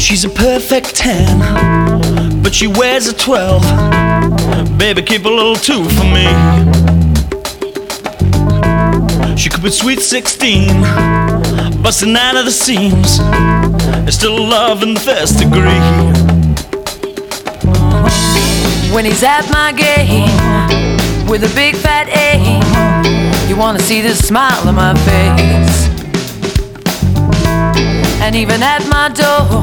She's a perfect 10, but she wears a 12. Baby, keep a little 2 for me. She could be sweet 16, busting out of the seams. There's still love in the first degree. When he's at my game with a big fat A, you wanna see the smile on my face. And even at my door,